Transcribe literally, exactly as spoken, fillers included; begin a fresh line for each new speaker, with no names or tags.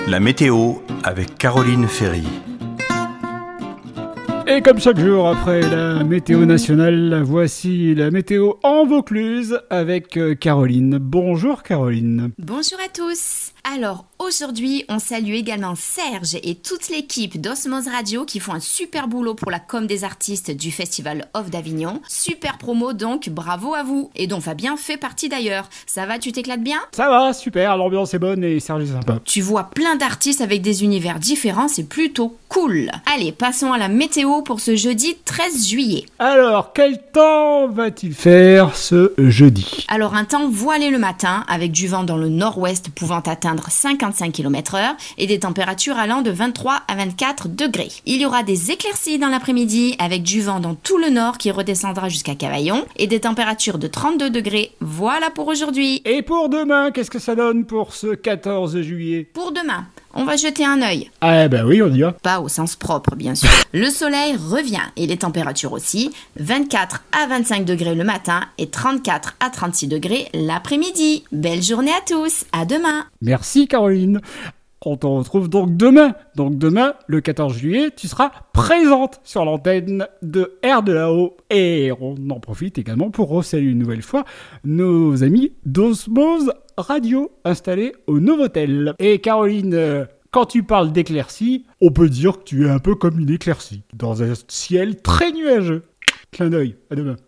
La météo avec Caroline Ferry.
Et comme chaque jour après la météo nationale, voici la météo en Vaucluse avec Caroline. Bonjour Caroline.
Bonjour à tous. Alors aujourd'hui, on salue également Serge et toute l'équipe d'Osmose Radio qui font un super boulot pour la com des artistes du Festival Off d'Avignon. Super promo donc, bravo à vous. Et dont Fabien fait partie d'ailleurs. Ça va, tu t'éclates bien ?
Ça va, super, l'ambiance est bonne et Serge est sympa.
Tu vois plein d'artistes avec des univers différents, c'est plutôt cool. Allez, passons à la météo pour ce jeudi treize juillet.
Alors, quel temps va-t-il faire ce jeudi ?
Alors un temps voilé le matin avec du vent dans le nord-ouest pouvant atteindre cinquante-cinq kilomètres heure et des températures allant de vingt-trois à vingt-quatre degrés. Il y aura des éclaircies dans l'après-midi avec du vent dans tout le nord qui redescendra jusqu'à Cavaillon et des températures de trente-deux degrés. Voilà pour aujourd'hui.
Et pour demain, qu'est-ce que ça donne pour ce quatorze juillet ?
Pour demain, on va jeter un œil.
Ah ben oui, on y va.
Pas au sens propre, bien sûr. Le soleil revient et les températures aussi. vingt-quatre à vingt-cinq degrés le matin et trente-quatre à trente-six degrés l'après-midi. Belle journée à tous. À demain.
Merci Caroline. On te retrouve donc demain. Donc demain, le quatorze juillet, tu seras présente sur l'antenne de Air de là-haut. Et on en profite également pour saluer une nouvelle fois nos amis d'Osmose Radio installés au Novotel. Et Caroline, euh, quand tu parles d'éclaircie, on peut dire que tu es un peu comme une éclaircie, dans un ciel très nuageux. Clin d'œil, à demain.